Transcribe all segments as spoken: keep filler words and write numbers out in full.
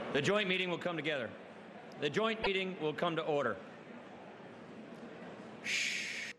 The joint meeting will come together. The joint meeting will come to order. Shh.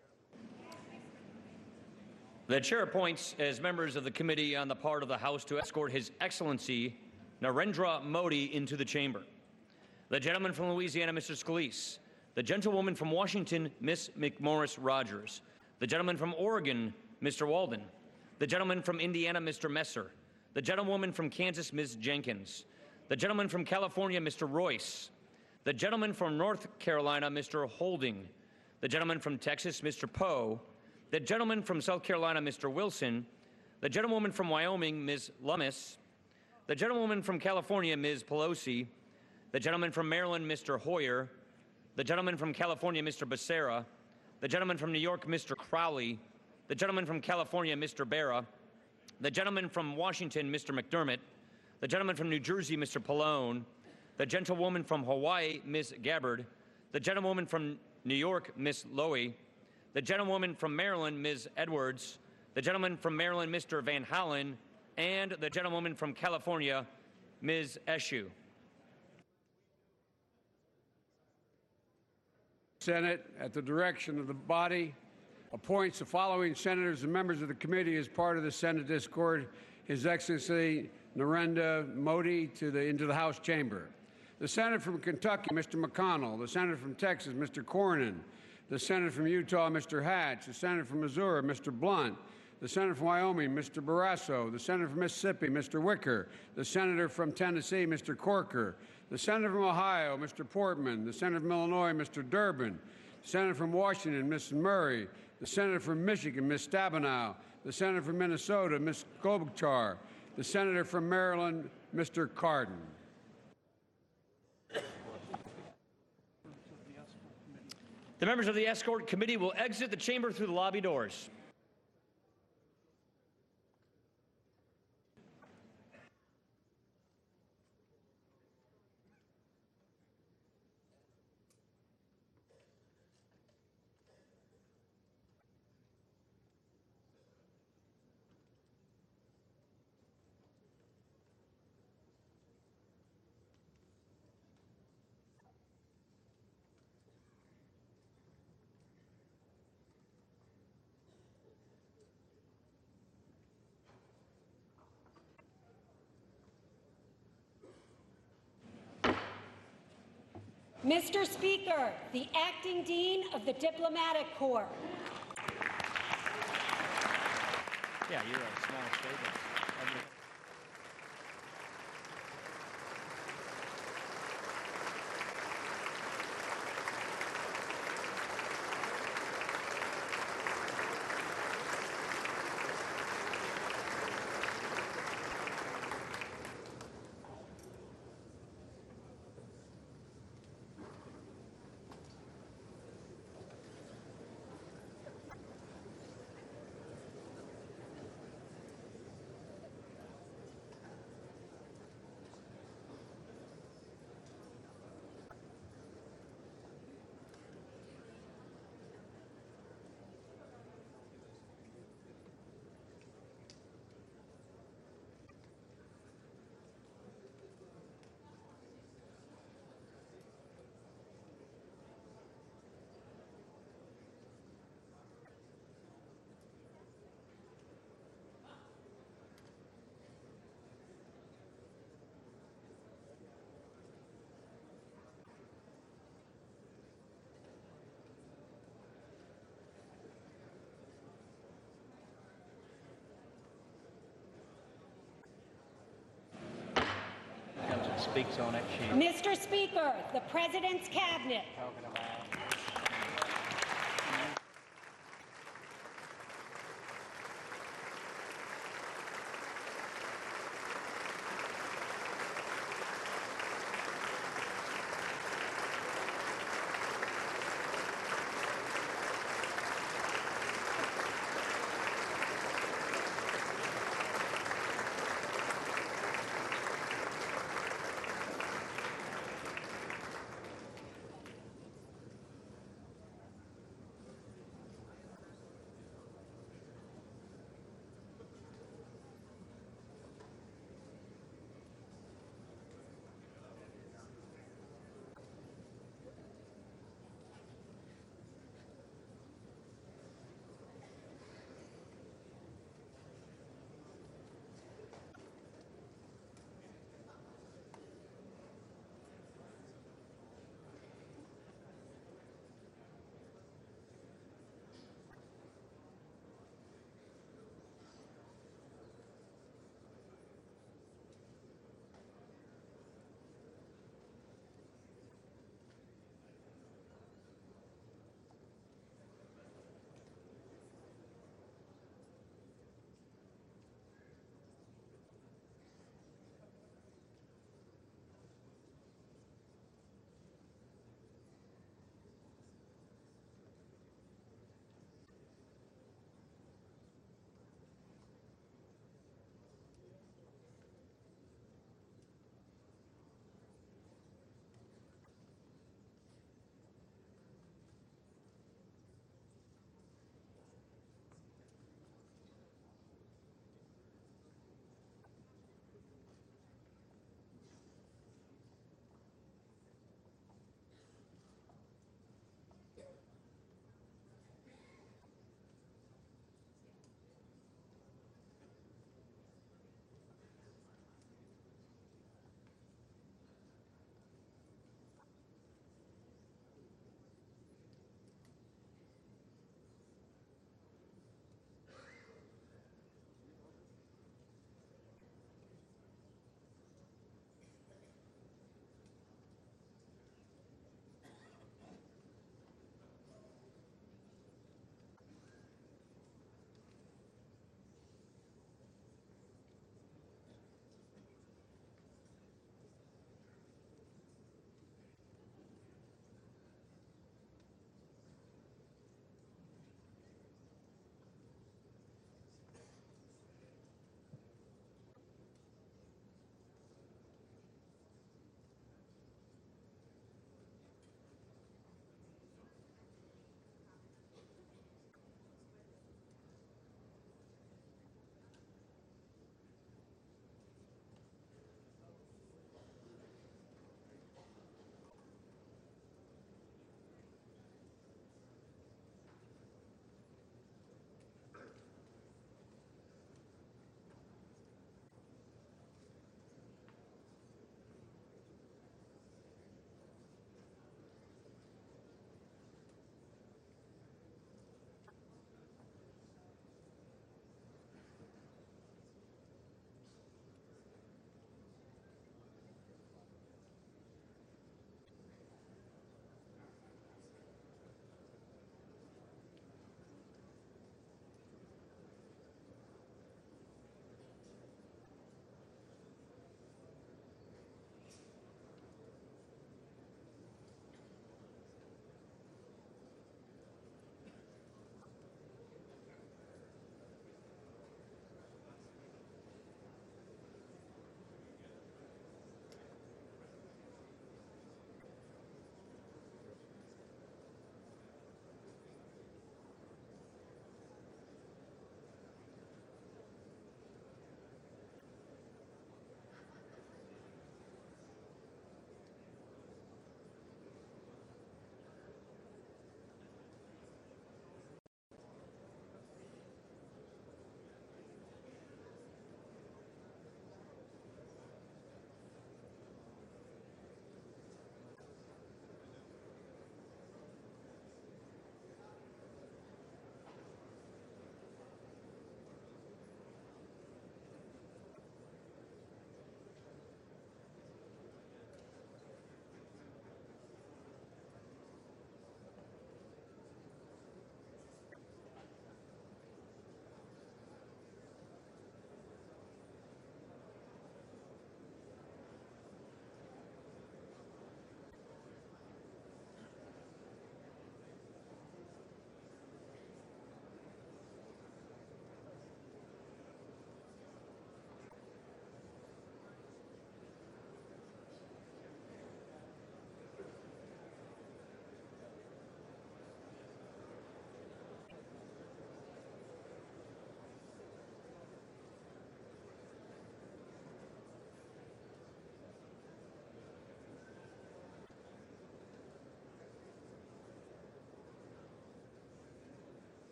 The chair appoints as members of the committee on the part of the House to escort His Excellency Narendra Modi into the chamber. The gentleman from Louisiana, Mister Scalise. The gentlewoman from Washington, Miss McMorris Rogers. The gentleman from Oregon, Mister Walden. The gentleman from Indiana, Mister Messer. The gentlewoman from Kansas, Miz Jenkins. The gentleman from California, Mister Royce. The gentleman from North Carolina, Mister Holding. The gentleman from Texas, Mister Poe. The gentleman from South Carolina, Mister Wilson. The gentlewoman from Wyoming, Miz Lummis. The gentlewoman from California, Miz Pelosi. The gentleman from Maryland, Mister Hoyer. The gentleman from California, Mister Becerra. The gentleman from New York, Mister Crowley. The gentleman from California, Mister Barra. The gentleman from Washington, Mister McDermott. The gentleman from New Jersey, Mister Pallone. The gentlewoman from Hawaii, Miz Gabbard. The gentlewoman from New York, Miss Lowy. The gentlewoman from Maryland, Miz Edwards. The gentleman from Maryland, Mister Van Hollen. And the gentlewoman from California, Miz Eshoo. Senate, at the direction of the body, appoints the following senators and members of the committee as part of the Senate escort His Excellency Narendra Modi to the, into the House chamber. The senator from Kentucky, Mister McConnell. The senator from Texas, Mister Cornyn. The senator from Utah, Mister Hatch. The senator from Missouri, Mister Blunt. The senator from Wyoming, Mister Barrasso. The senator from Mississippi, Mister Wicker. The senator from Tennessee, Mister Corker. The senator from Ohio, Mister Portman. The senator from Illinois, Mister Durbin. The senator from Washington, Miz Murray. The senator from Michigan, Miz Stabenow. The senator from Minnesota, Miz Klobuchar. The senator from Maryland, Mister Cardin. The members of the escort committee will exit the chamber through the lobby doors. Mister Speaker, the Acting Dean of the Diplomatic Corps. Yeah, you're a small state. Speaks on it. She Mister Speaker, the President's Cabinet. talking about.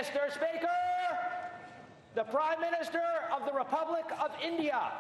Mister Speaker, the Prime Minister of the Republic of India.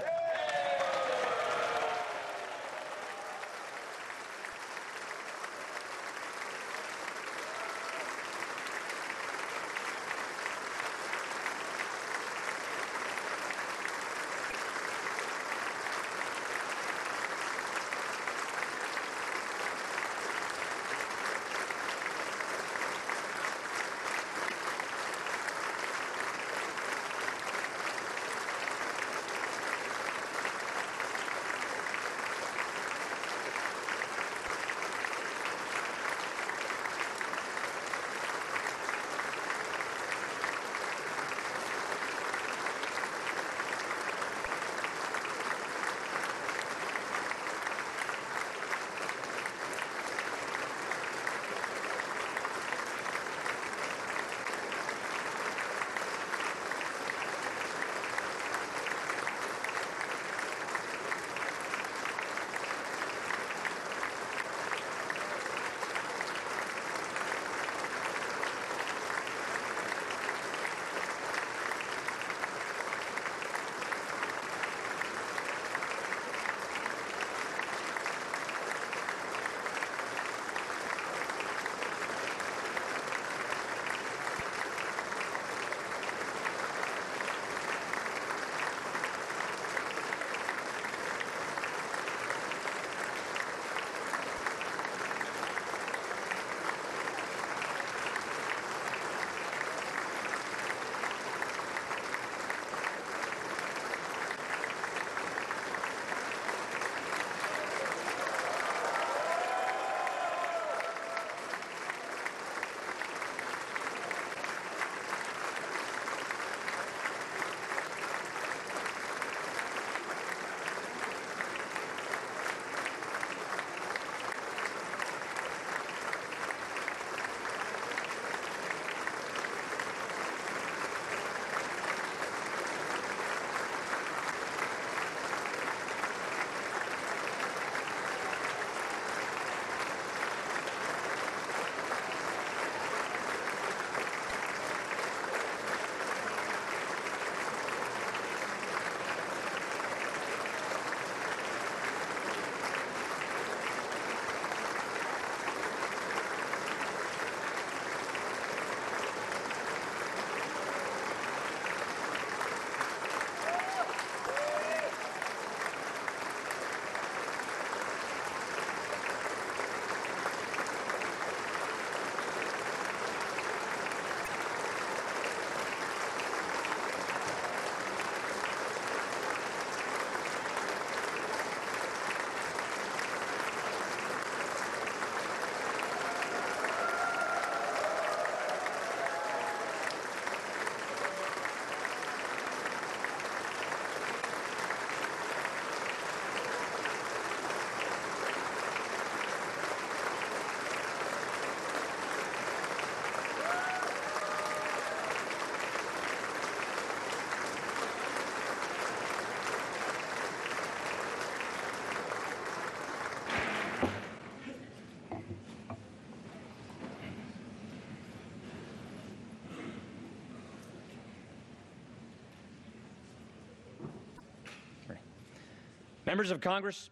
Members of Congress,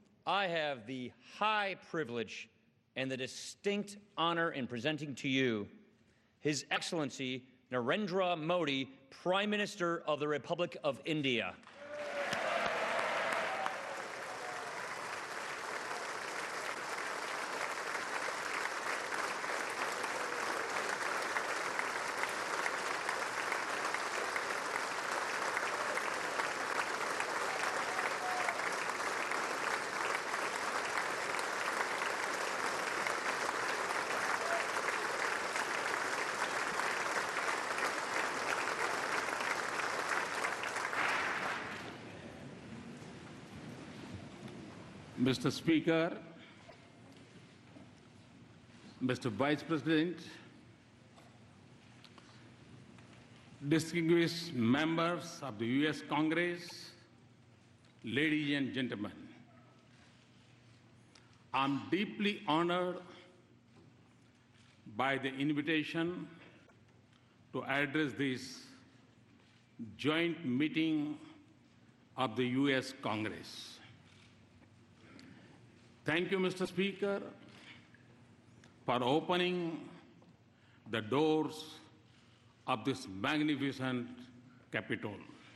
I have the high privilege and the distinct honor in presenting to you His Excellency Narendra Modi, Prime Minister of the Republic of India. Mister Speaker, Mister Vice President, distinguished members of the U S Congress, ladies and gentlemen, I'm deeply honored by the invitation to address this joint meeting of the U S Congress. Thank you, Mister Speaker, for opening the doors of this magnificent Capitol.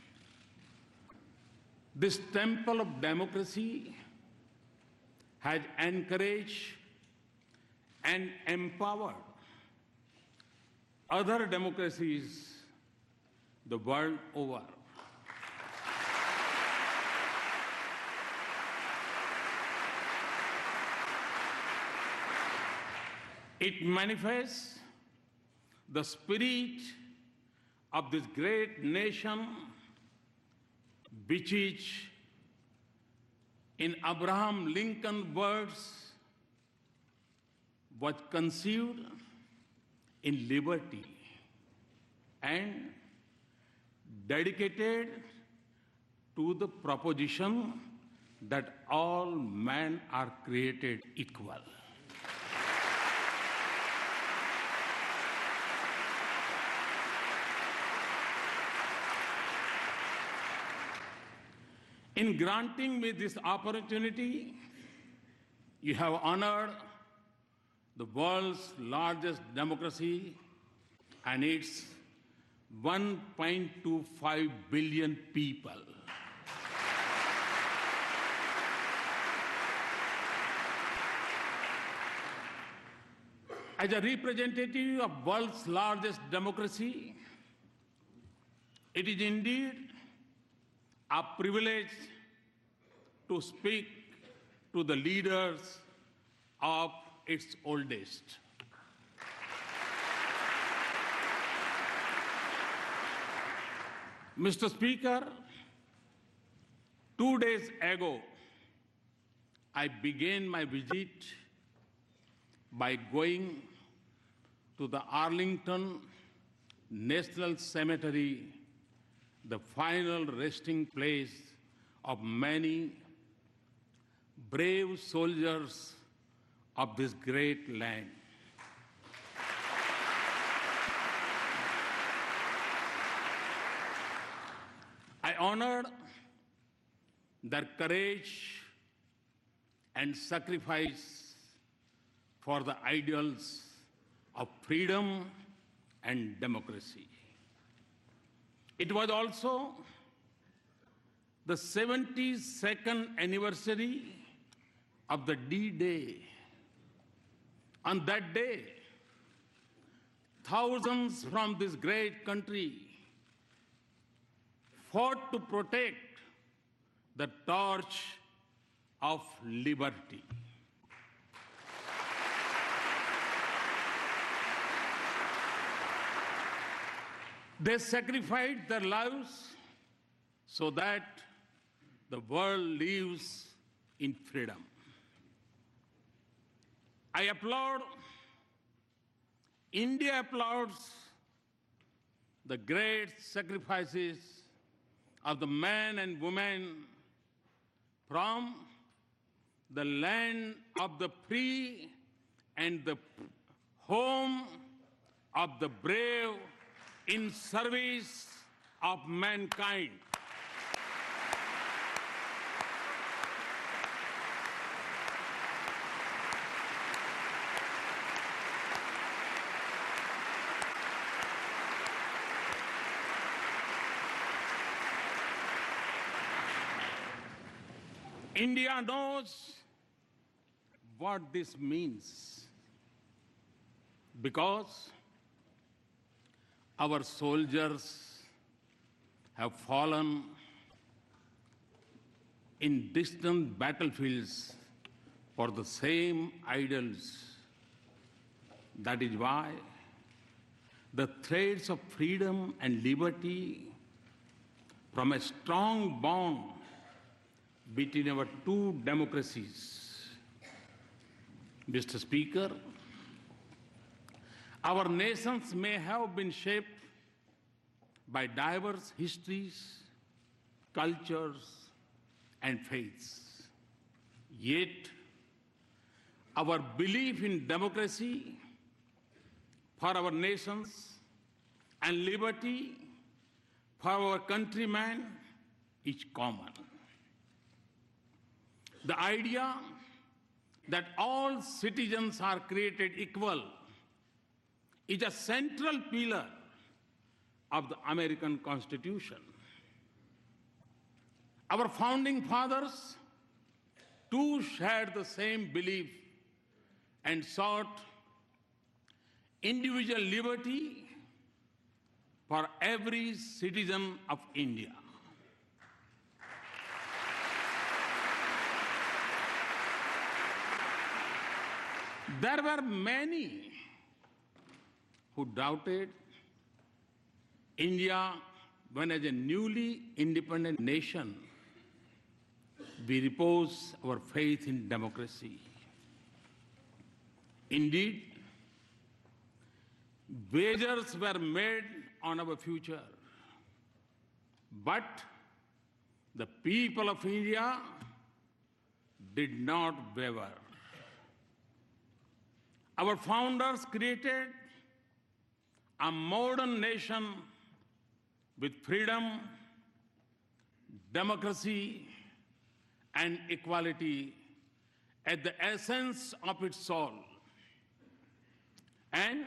This temple of democracy has encouraged and empowered other democracies the world over. It manifests the spirit of this great nation, which is, in Abraham Lincoln's words, was conceived in liberty and dedicated to the proposition that all men are created equal. In granting me this opportunity, you have honored the world's largest democracy and its one point two five billion people. As a representative of the world's largest democracy, it is indeed a privilege to speak to the leaders of its oldest. Mister Speaker, two days ago, I began my visit by going to the Arlington National Cemetery, the final resting place of many brave soldiers of this great land. I honored their courage and sacrifice for the ideals of freedom and democracy. It was also the seventy-second anniversary of the D-Day. On that day, thousands from this great country fought to protect the torch of liberty. They sacrificed their lives so that the world lives in freedom. I applaud, India applauds the great sacrifices of the men and women from the land of the free and the home of the brave in service of mankind. India knows what this means because our soldiers have fallen in distant battlefields for the same ideals. That is why the threads of freedom and liberty from a strong bond between our two democracies. Mister Speaker, our nations may have been shaped by diverse histories, cultures, and faiths. Yet, our belief in democracy for our nations and liberty for our countrymen is common. The idea that all citizens are created equal is a central pillar of the American Constitution. Our founding fathers too shared the same belief and sought individual liberty for every citizen of India. There were many who doubted India when, as a newly independent nation, we repose our faith in democracy. Indeed, wagers were made on our future, but the people of India did not waver. Our founders created a modern nation with freedom, democracy, and equality at the essence of its soul. And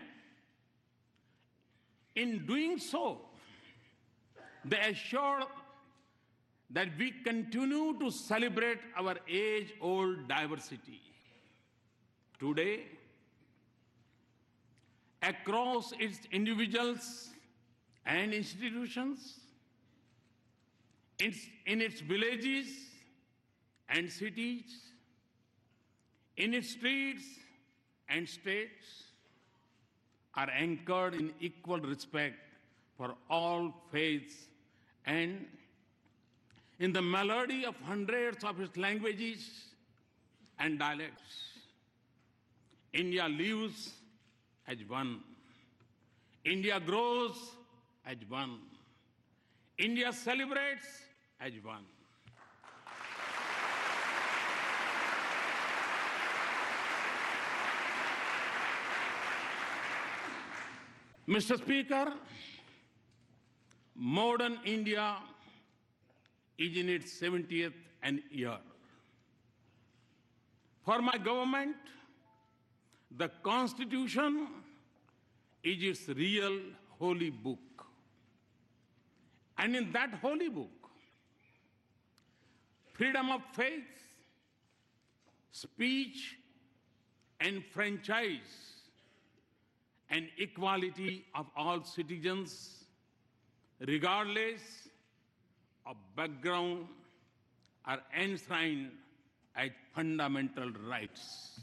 in doing so, they assure that we continue to celebrate our age-old diversity. Today, across its individuals and institutions, it's in its villages and cities, in its streets and states, are anchored in equal respect for all faiths and in the melody of hundreds of its languages and dialects. India lives as one. India grows as one. India celebrates as one. Mister Speaker, modern India is in its seventieth year. For my government, the Constitution is its real holy book. And in that holy book, freedom of faith, speech, and franchise, and equality of all citizens, regardless of background, are enshrined as fundamental rights.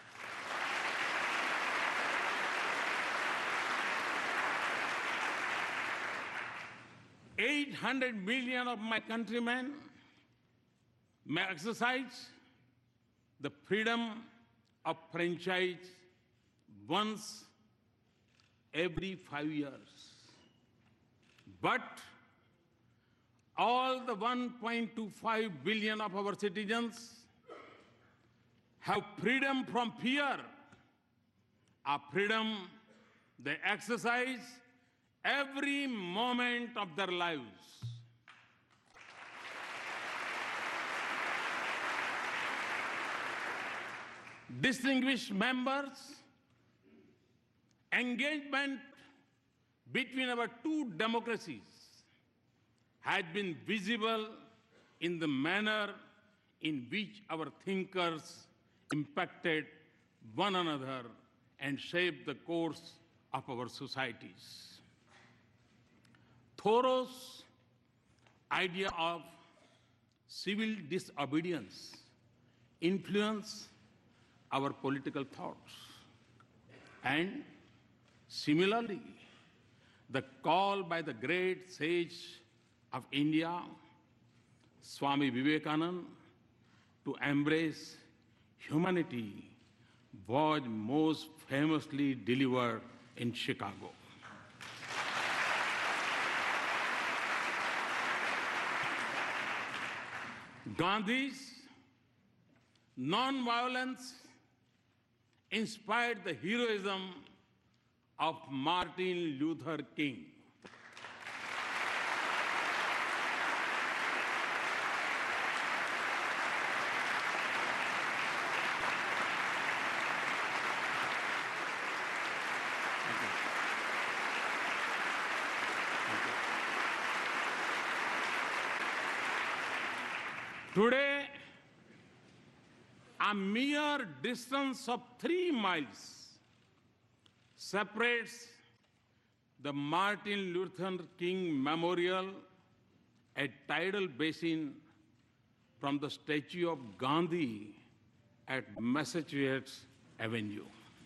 eight hundred million of my countrymen may exercise the freedom of franchise once every five years. But all the one point two five billion of our citizens have freedom from fear, a freedom they exercise every moment of their lives. Distinguished members, engagement between our two democracies had been visible in the manner in which our thinkers impacted one another and shaped the course of our societies. Thoreau's idea of civil disobedience influenced our political thoughts. And similarly, the call by the great sage of India, Swami Vivekananda, to embrace humanity was most famously delivered in Chicago. Gandhi's non-violence inspired the heroism of Martin Luther King. Today, a mere distance of three miles separates the Martin Luther King Memorial at Tidal Basin from the statue of Gandhi at Massachusetts Avenue.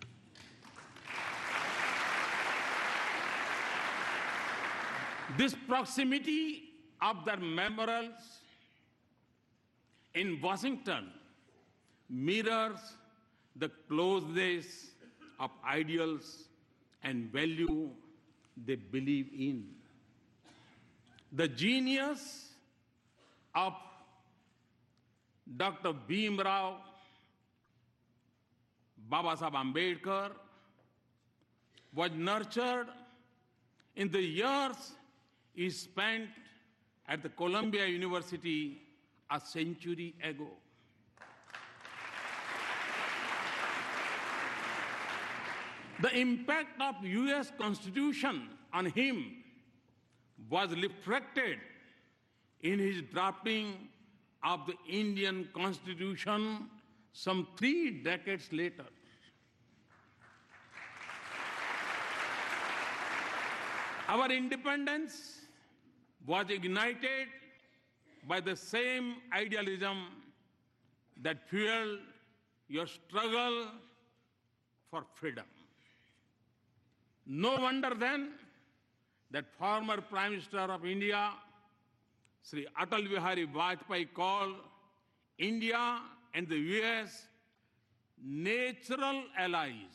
This proximity of the memorials in Washington mirrors the closeness of ideals and value they believe in. The genius of Doctor Bhim Rao, Babasaheb Ambedkar was nurtured in the years he spent at the Columbia University a century ago. The impact of U S Constitution on him was reflected in his drafting of the Indian Constitution some three decades later. Our independence was ignited by the same idealism that fueled your struggle for freedom. No wonder then that former Prime Minister of India, Sri Atal Bihari Vajpayee, called India and the U S natural allies.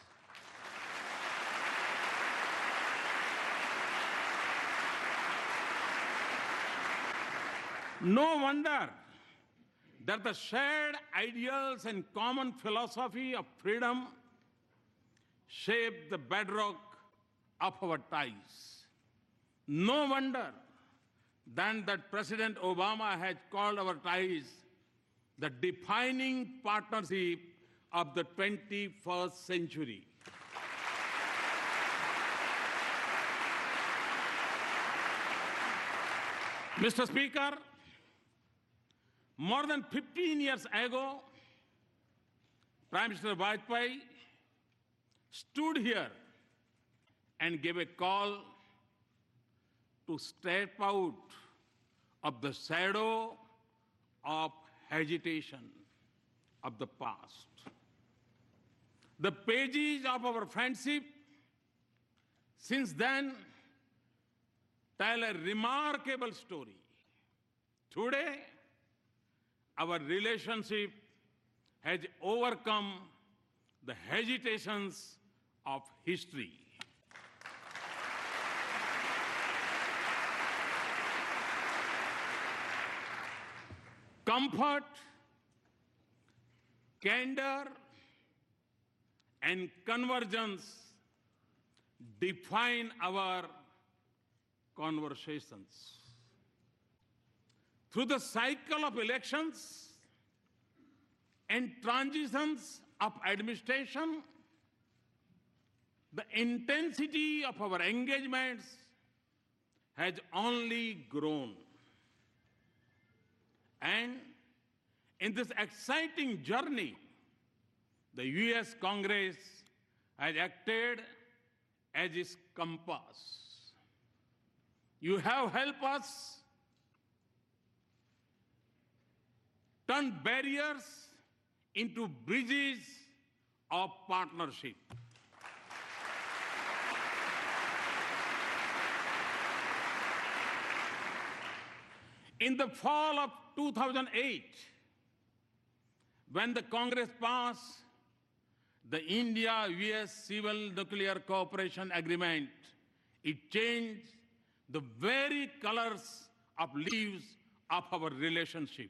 No wonder that the shared ideals and common philosophy of freedom shape the bedrock of our ties. No wonder then that President Obama has called our ties the defining partnership of the twenty-first century. Mister Speaker, more than fifteen years ago, Prime Minister Vajpayee stood here and gave a call to step out of the shadow of hesitation of the past. The pages of our friendship since then tell a remarkable story. Today, our relationship has overcome the hesitations of history. Comfort, candor, and convergence define our conversations. Through the cycle of elections and transitions of administration, the intensity of our engagements has only grown. And in this exciting journey, the U S Congress has acted as its compass. You have helped us turn barriers into bridges of partnership. In the fall of two thousand eight, when the Congress passed the India-U S Civil Nuclear Cooperation Agreement, it changed the very colors of leaves of our relationship.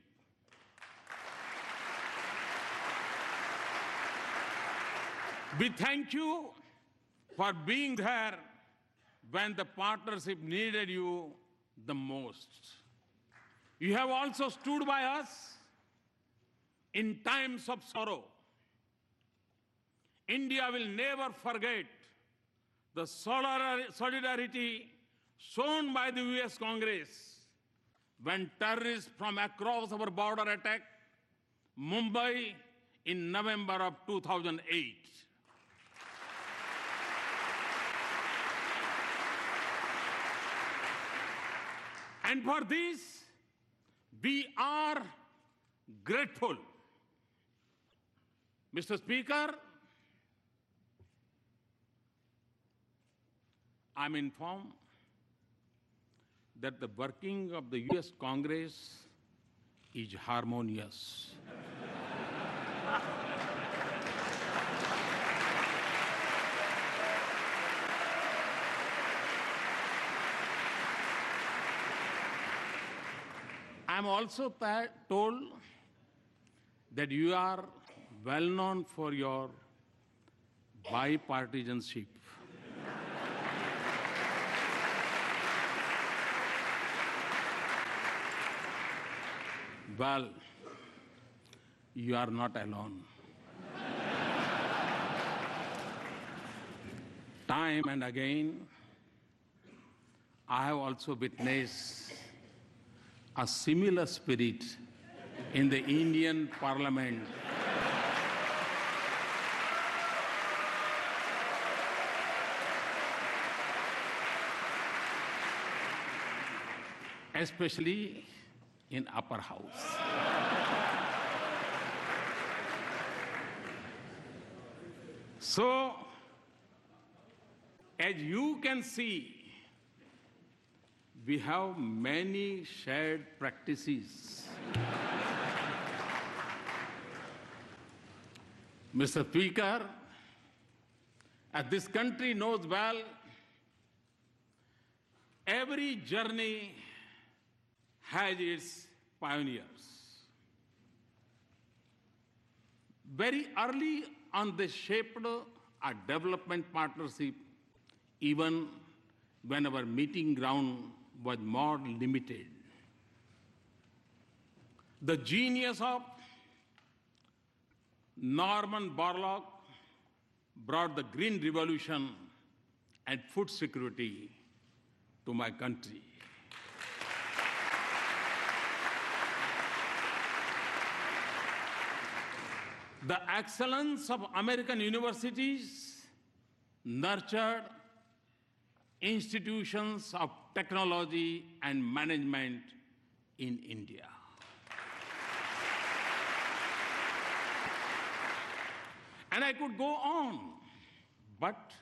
We thank you for being there when the partnership needed you the most. You have also stood by us in times of sorrow. India will never forget the solidarity shown by the U S Congress when terrorists from across our border attacked Mumbai in November of two thousand eight. And for this, we are grateful. Mister Speaker, I'm informed that the working of the U S Congress is harmonious. I'm also told that you are well known for your bipartisanship. Well, you are not alone. Time and again, I have also witnessed a similar spirit in the Indian Parliament. Especially in upper house. So, as you can see, we have many shared practices. Mister Speaker, as this country knows well, every journey has its pioneers. Very early on, they shaped a development partnership, even when our meeting ground was more limited. The genius of Norman Borlaug brought the Green Revolution and food security to my country. The excellence of American universities nurtured institutions of technology and management in India. And I could go on, but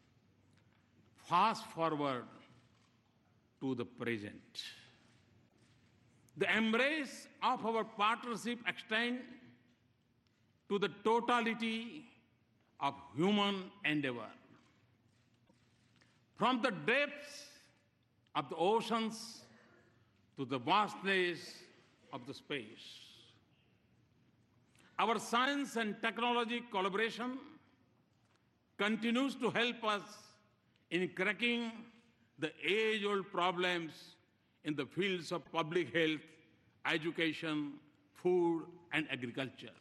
fast forward to the present. The embrace of our partnership extends to the totality of human endeavor. From the depths of the oceans to the vastness of the space. Our science and technology collaboration continues to help us in cracking the age-old problems in the fields of public health, education, food, and agriculture.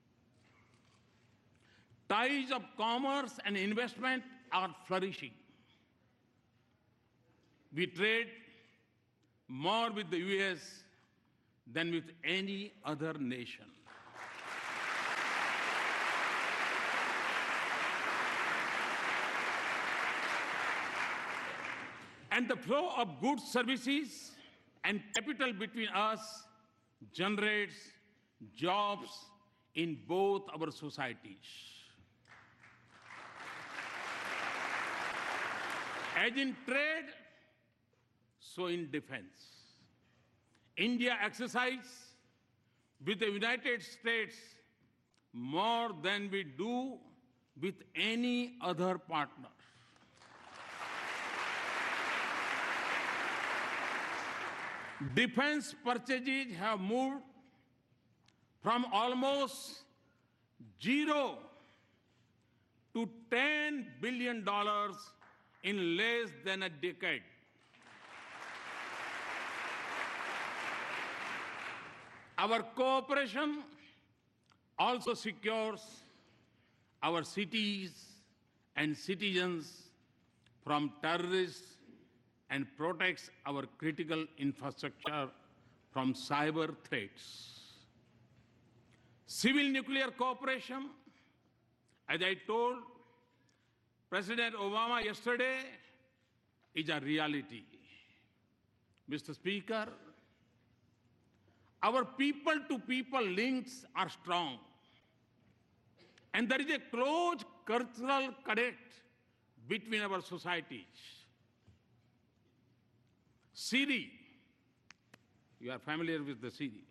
Ties of commerce and investment are flourishing. We trade more with the U S than with any other nation. And the flow of goods, services, and capital between us generates jobs in both our societies. As in trade, so in defense. India exercises with the United States more than we do with any other partner. Defense purchases have moved from almost zero to ten billion dollars in less than a decade. Our cooperation also secures our cities and citizens from terrorists and protects our critical infrastructure from cyber threats. Civil nuclear cooperation, as I told President Obama yesterday, is a reality. Mister Speaker, our people-to-people links are strong, and there is a close cultural connect between our societies. Siri, you are familiar with the Siri.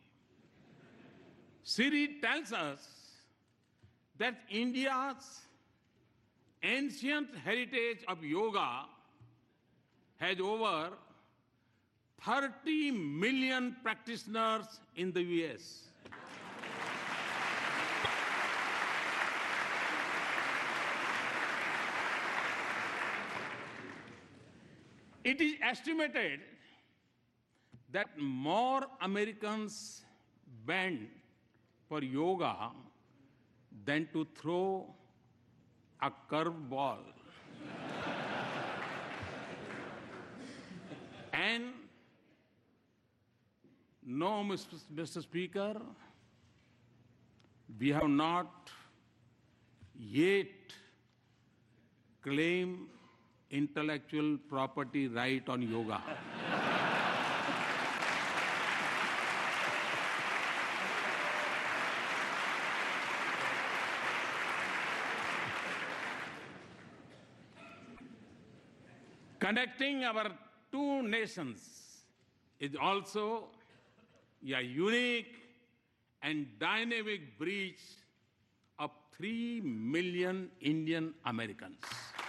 Siri tells us that India's ancient heritage of yoga has over thirty million practitioners in the U S. It is estimated that more Americans bend for yoga than to throw a curveball. And no, Mister Speaker, we have not yet claimed intellectual property right on yoga. Connecting our two nations is also a unique and dynamic bridge of three million Indian Americans.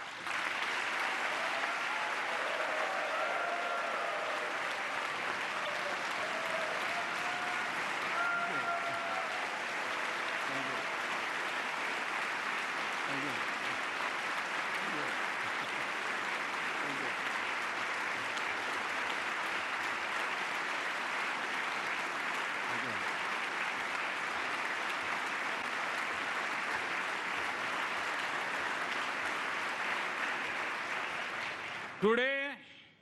Today,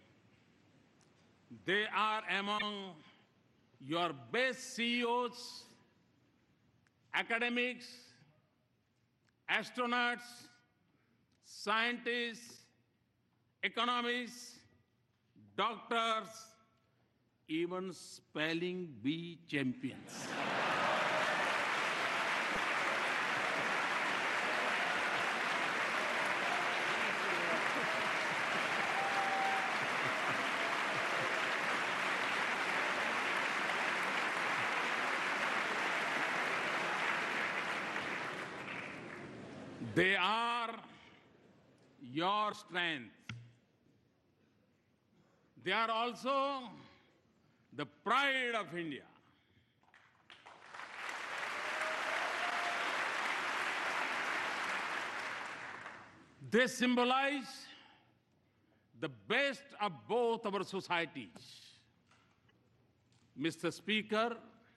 they are among your best C E Os, academics, astronauts, scientists, economists, doctors, even spelling bee champions. They are your strength. They are also the pride of India. They symbolize the best of both our societies. Mister Speaker,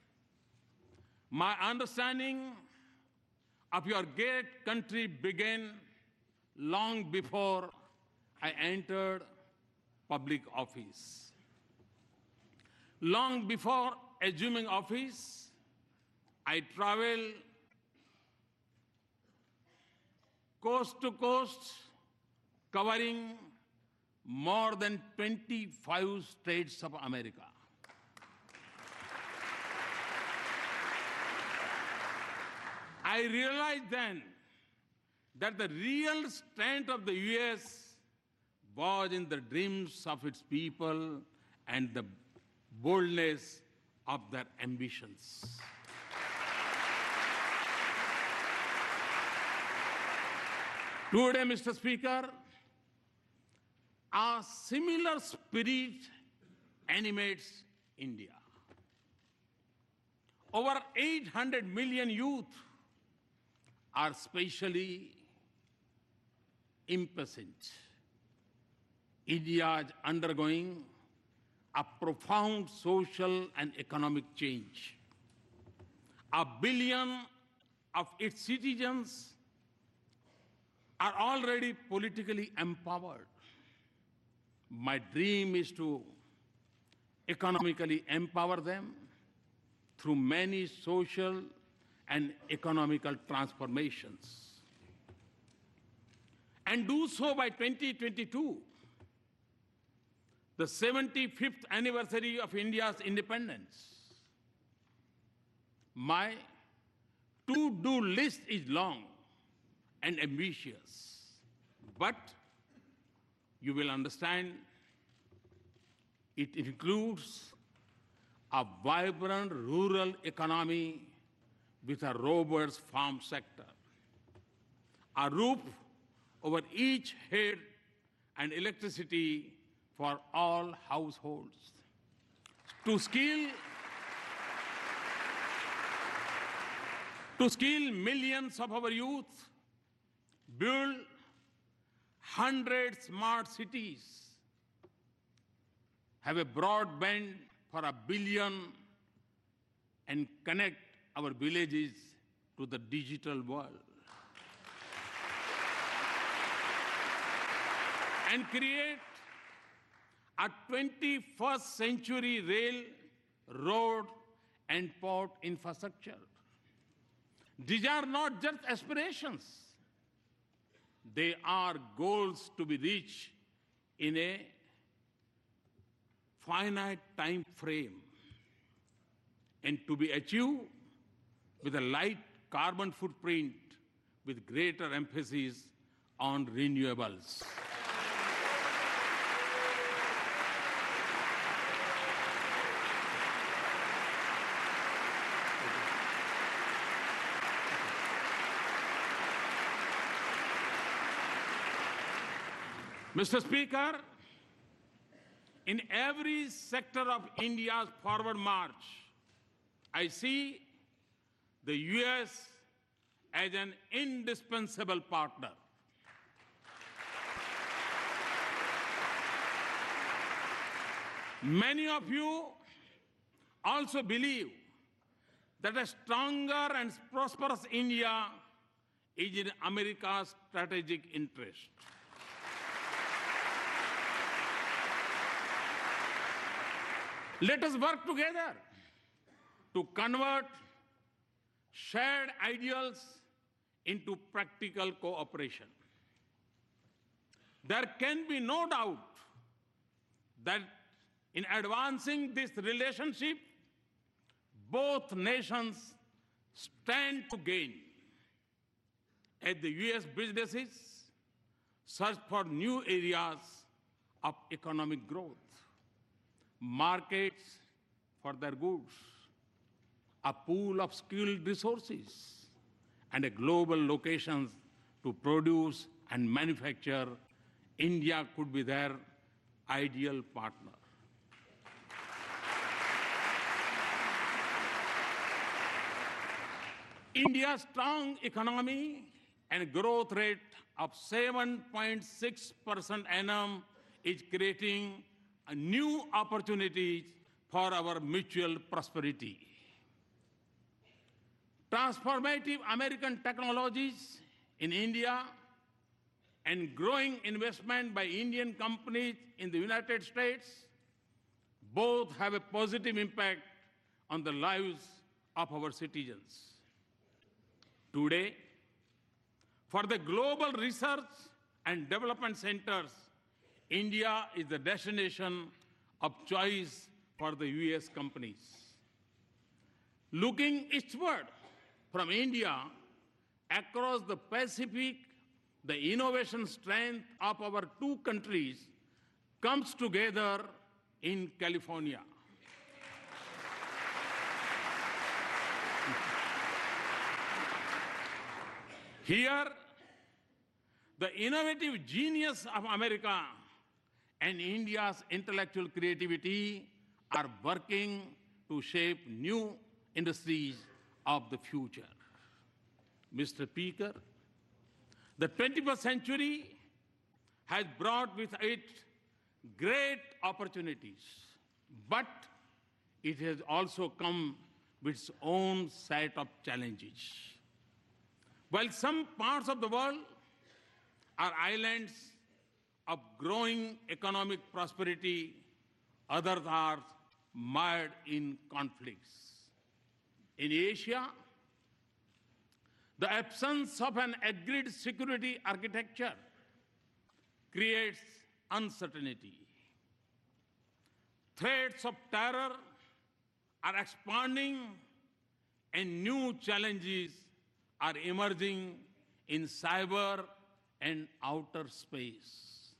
my understanding of your great country began long before I entered public office. Long before assuming office, I traveled coast to coast, covering more than twenty-five states of America. I realized then that the real strength of the U S was in the dreams of its people and the boldness of their ambitions. Today, Mister Speaker, a similar spirit animates India. Over eight hundred million youth are spatially impatient. India is undergoing a profound social and economic change. A billion of its citizens are already politically empowered. My dream is to economically empower them through many social and economical transformations, and do so by twenty twenty-two, the seventy-fifth anniversary of India's independence. My to-do list is long and ambitious, but you will understand it includes a vibrant rural economy with a robust farm sector, a roof over each head, and electricity for all households. To skill, to skill millions of our youth, build one hundred smart cities, have a broadband for a billion, and connect our villages to the digital world. And create a twenty-first century rail, road, and port infrastructure. These are not just aspirations. They are goals to be reached in a finite time frame and to be achieved with a light carbon footprint with greater emphasis on renewables. Mister Speaker, in every sector of India's forward march, I see the U S as an indispensable partner. Many of you also believe that a stronger and prosperous India is in America's strategic interest. Let us work together to convert shared ideals into practical cooperation. There can be no doubt that in advancing this relationship, both nations stand to gain as the U S businesses search for new areas of economic growth, markets for their goods, a pool of skilled resources, and a global locations to produce and manufacture. India could be their ideal partner. India's strong economy and growth rate of seven point six percent annum is creating a new opportunities for our mutual prosperity. Transformative American technologies in India and growing investment by Indian companies in the United States both have a positive impact on the lives of our citizens. Today, for the global research and development centers, India is the destination of choice for the U S companies. Looking eastward from India across the Pacific, the innovation strength of our two countries comes together in California. Here, the innovative genius of America and India's intellectual creativity are working to shape new industries of the future. Mister Speaker, the twenty-first century has brought with it great opportunities, but it has also come with its own set of challenges. While some parts of the world are islands of growing economic prosperity, others are mired in conflicts. In Asia, the absence of an agreed security architecture creates uncertainty. Threats of terror are expanding and new challenges are emerging in cyber and outer space.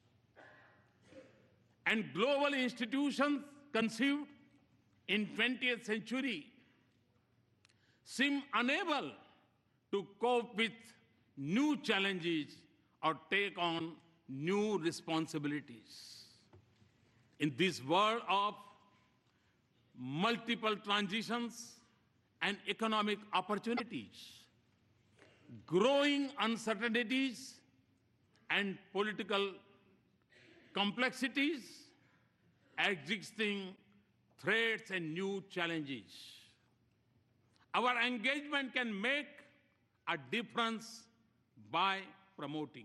And global institutions conceived in twentieth century seem unable to cope with new challenges or take on new responsibilities. In this world of multiple transitions and economic opportunities, growing uncertainties and political complexities, existing threats and new challenges. Our engagement can make a difference by promoting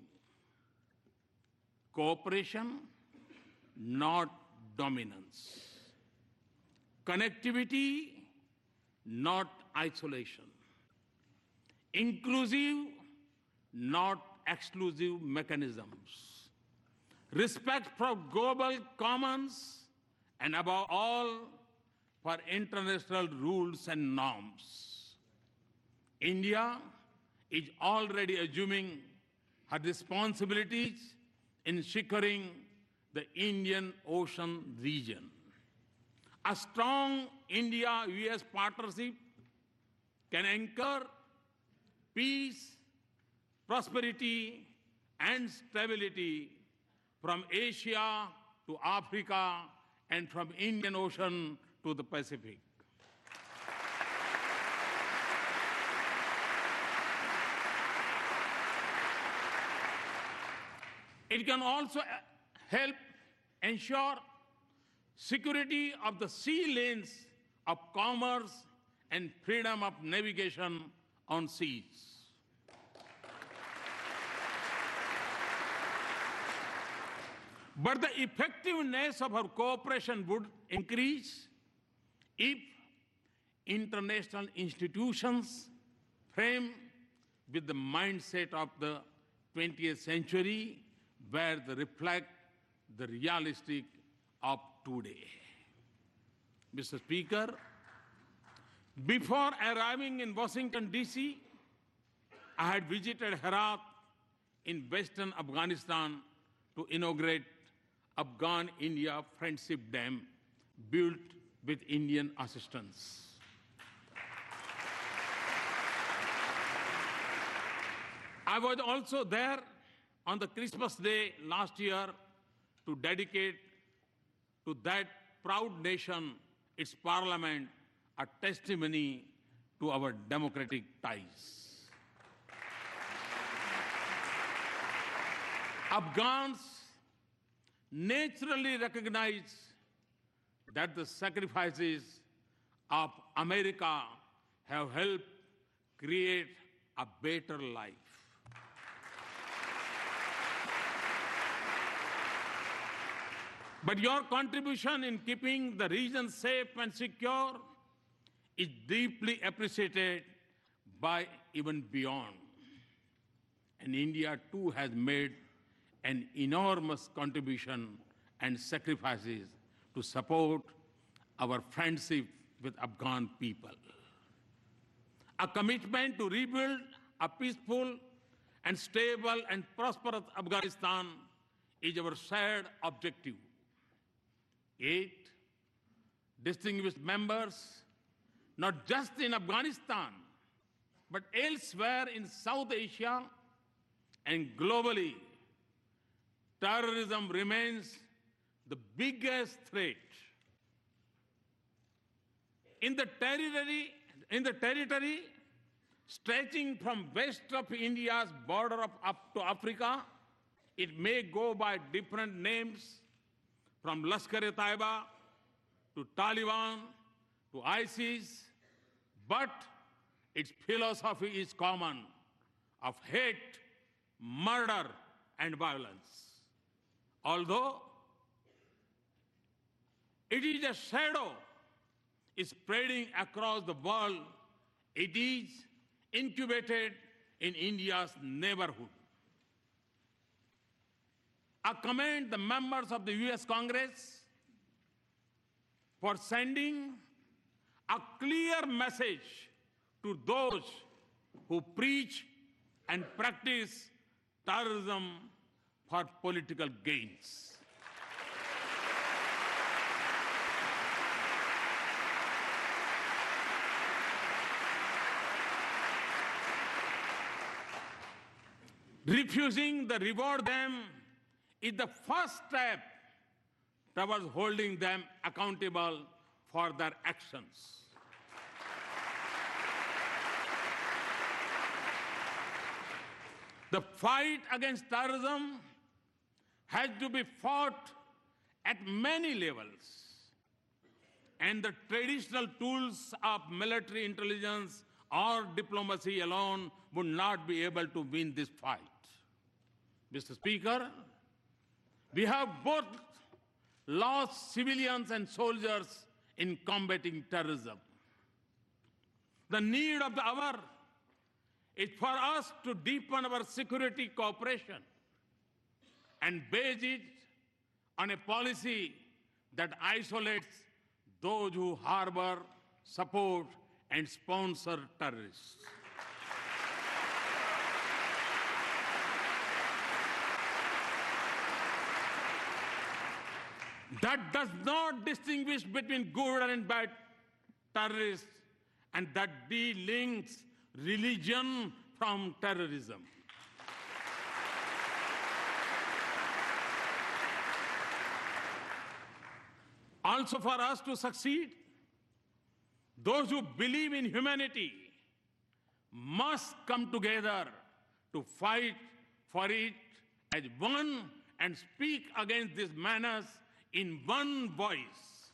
cooperation, not dominance, connectivity, not isolation, inclusive, not exclusive mechanisms, respect for global commons, and above all, for international rules and norms. India is already assuming her responsibilities in securing the Indian Ocean region. A strong India-U S partnership can anchor peace, prosperity, and stability from Asia to Africa and from Indian Ocean to the Pacific. It can also help ensure security of the sea lanes of commerce and freedom of navigation on seas. But the effectiveness of our cooperation would increase if international institutions frame with the mindset of the twentieth century, where they reflect the realistic of today. Mister Speaker, before arriving in Washington, D C, I had visited Herat in western Afghanistan to inaugurate Afghan-India Friendship Dam built with Indian assistance. I was also there on the Christmas Day last year to dedicate to that proud nation, its parliament, a testimony to our democratic ties. Afghans naturally recognize that the sacrifices of America have helped create a better life. But your contribution in keeping the region safe and secure is deeply appreciated by even beyond. And India too has made an enormous contribution and sacrifices to support our friendship with Afghan people. A commitment to rebuild a peaceful and stable and prosperous Afghanistan is our shared objective. Eight distinguished members, not just in Afghanistan, but elsewhere in South Asia and globally, terrorism remains the biggest threat. In the territory, in the territory stretching from west of India's border of, up to Africa, it may go by different names, from Lashkar-e-Taiba to Taliban to ISIS, but its philosophy is common, of hate, murder, and violence. Although It is a shadow spreading across the world. It is incubated in India's neighborhood. I commend the members of the U S Congress for sending a clear message to those who preach and practice terrorism for political gains. Refusing to reward them is the first step towards holding them accountable for their actions. The fight against terrorism has to be fought at many levels, and the traditional tools of military intelligence or diplomacy alone would not be able to win this fight. Mister Speaker, we have both lost civilians and soldiers in combating terrorism. The need of the hour is for us to deepen our security cooperation and base it on a policy that isolates those who harbor, support, and sponsor terrorists. That does not distinguish between good and bad terrorists, and that delinks religion from terrorism. Also, for us to succeed, those who believe in humanity must come together to fight for it as one and speak against this menace in one voice.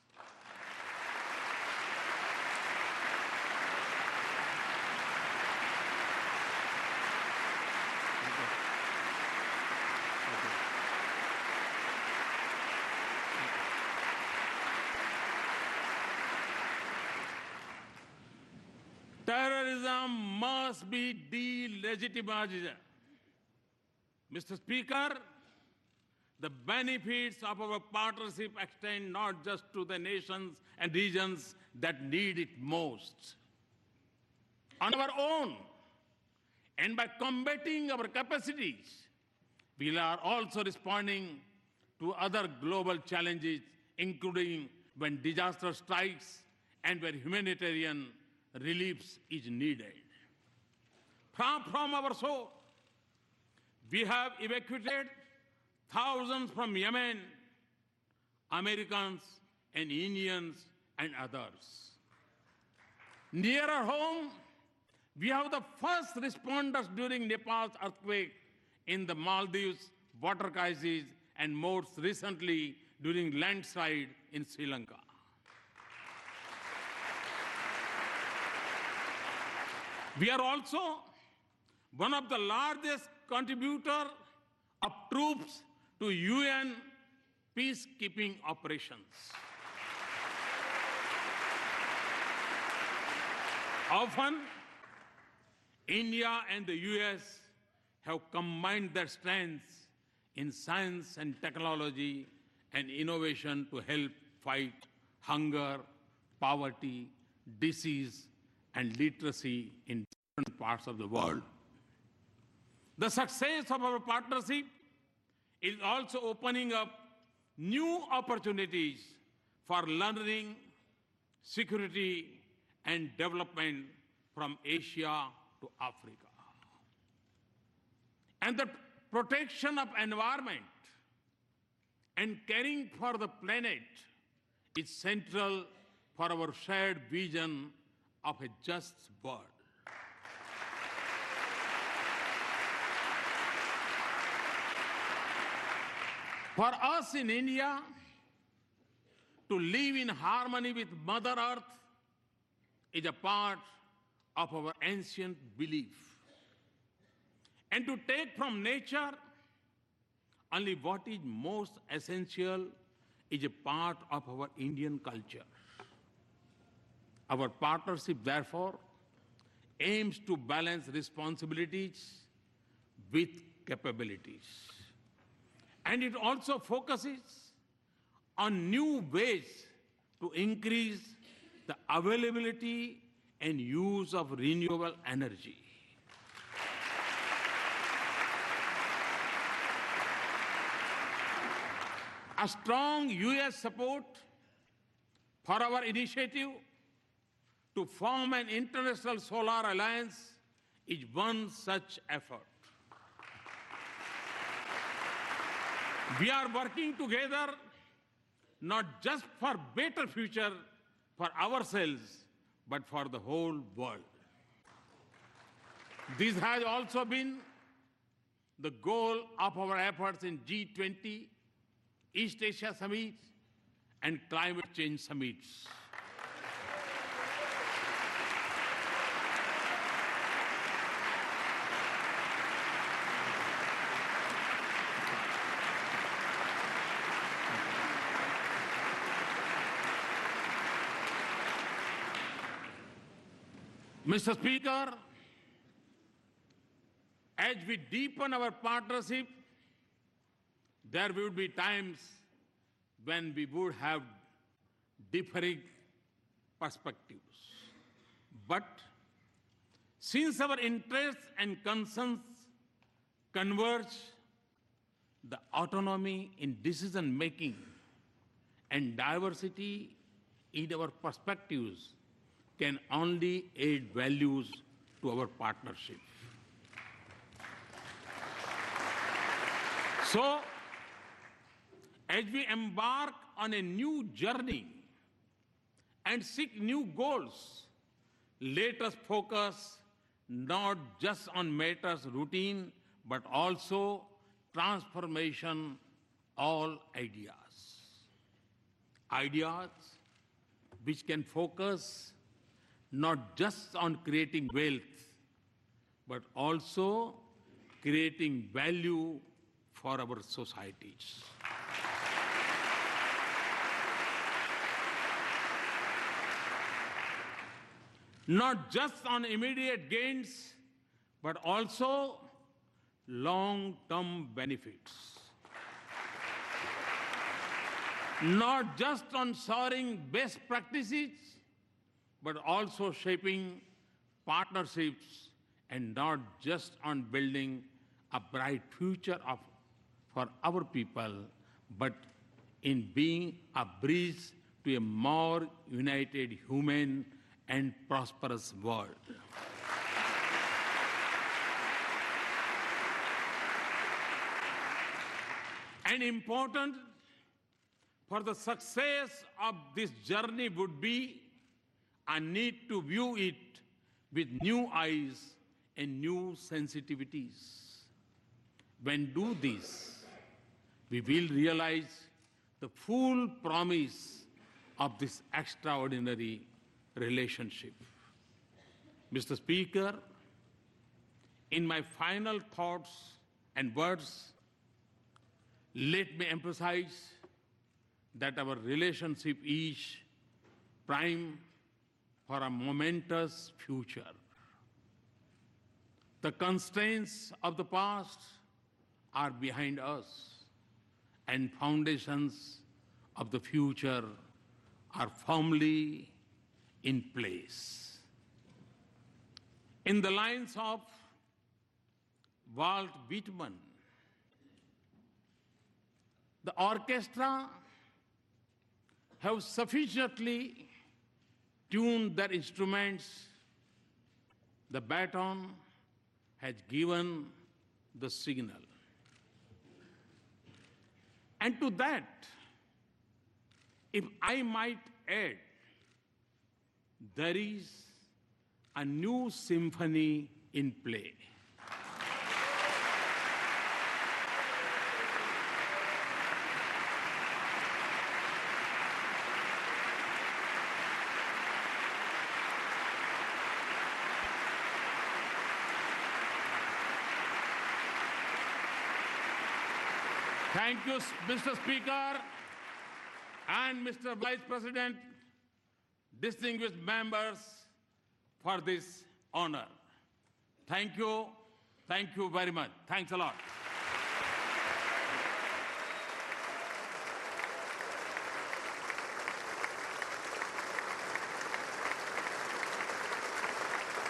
Terrorism must be delegitimized. Mister Speaker, the benefits of our partnership extend not just to the nations and regions that need it most. On our own, and by combating our capacities, we are also responding to other global challenges, including when disaster strikes and where humanitarian relief is needed. From, from our shore, we have evacuated thousands from Yemen, Americans and Indians and others. Nearer home, we have the first responders during Nepal's earthquake, in the Maldives water crisis, and most recently during landslide in Sri Lanka. We are also one of the largest contributors of troops to U N peacekeeping operations. Often, India and the U S have combined their strengths in science and technology and innovation to help fight hunger, poverty, disease, and literacy in different parts of the world. The success of our partnership is also opening up new opportunities for learning, security, and development from Asia to Africa. And the protection of environment and caring for the planet is central for our shared vision of a just world. For us in India, to live in harmony with Mother Earth is a part of our ancient belief. And to take from nature only what is most essential is a part of our Indian culture. Our partnership, therefore, aims to balance responsibilities with capabilities. And it also focuses on new ways to increase the availability and use of renewable energy. A strong U S support for our initiative to form an international solar alliance is one such effort. We are working together not just for better future for ourselves, but for the whole world. This has also been the goal of our efforts in G twenty, East Asia summits, and climate change summits. Mister Speaker, as we deepen our partnership, there will be times when we would have differing perspectives. But since our interests and concerns converge, the autonomy in decision-making and diversity in our perspectives can only add values to our partnership. So, as we embark on a new journey and seek new goals, let us focus not just on matters routine, but also transformation, all ideas. Ideas which can focus not just on creating wealth, but also creating value for our societies. Not just on immediate gains, but also long-term benefits. Not just on soaring best practices, but also shaping partnerships, and not just on building a bright future of, for our people, but in being a bridge to a more united, human, and prosperous world. And important for the success of this journey would be a need to view it with new eyes and new sensitivities. When do this, we will realize the full promise of this extraordinary relationship. Mister Speaker, in my final thoughts and words, let me emphasize that our relationship is prime for a momentous future. The constraints of the past are behind us, and foundations of the future are firmly in place. In the lines of Walt Whitman, the orchestra have sufficiently tuned their instruments. The baton has given the signal. And to that, if I might add, there is a new symphony in play. Thank you, Mister Speaker. and Mister Vice President, distinguished members, for this honor. Thank you. Thank you very much. Thanks a lot.